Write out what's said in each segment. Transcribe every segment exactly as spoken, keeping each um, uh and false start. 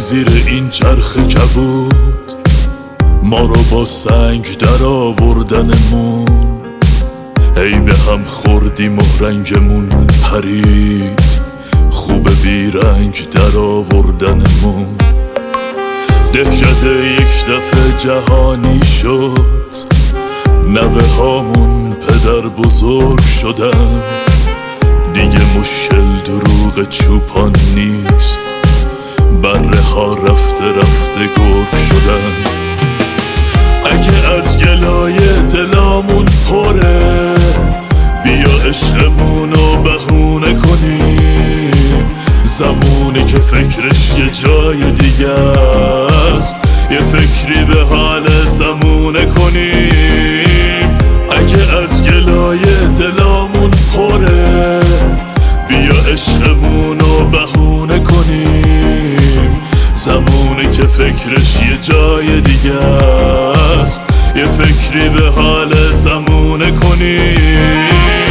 زیر این چرخ کبود ما رو با سنگ در آوردنمون، ای به هم خوردیم و رنگمون پرید، خوب بیرنگ در آوردنمون. دهکده یک دفعه جهانی شد، نوه هامون پدر بزرگ شدن، دیگه مشکل دروغ چوپان نیست، بره ها رفته رفته گرگ شدن. اگه از گلای دلامون پره، بیا عشقمونو بهونه کنیم، زمونی که فکرش یه جای دیگه است، یه فکری به حال زمونه کنیم. اگه از گلای دلامون پره، بیا عشقمونو بهونه کنیم، زمونی که فکرش یه جای دیگه است، یه فکری به حال زمونه کنیم.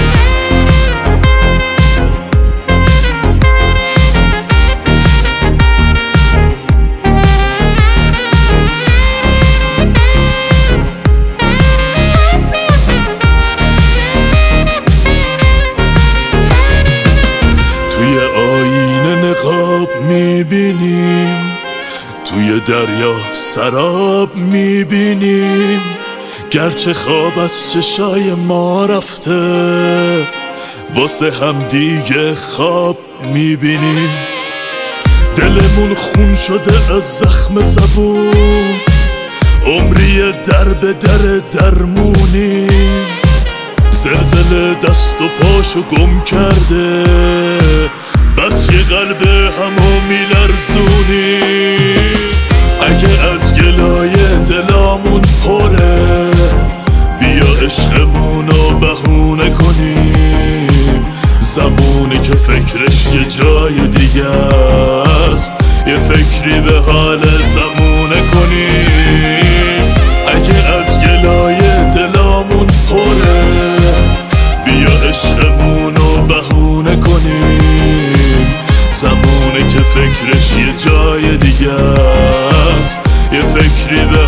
توی آینه نقاب میبینیم، توی دریا سراب میبینیم، گرچه خواب از چشای ما رفته، واسه هم دیگه خواب میبینیم. دلمون خون شده از زخم زبون، عمری در به در درمونیم، زلزله دست و پاشو گم کرده، بس یه قلب همو میلرزونیم. اگه از گلای دلامون پره، بیا عشقمونو بهونه کنیم، زمونی که فکرش یه جای دیگه است، یه فکری به حال زمونه کنیم. اگه از گلای دلامون پره، بیا عشقمونو بهونه کنیم، زمونی که فکرش یه جای دیگه است، یه فکری به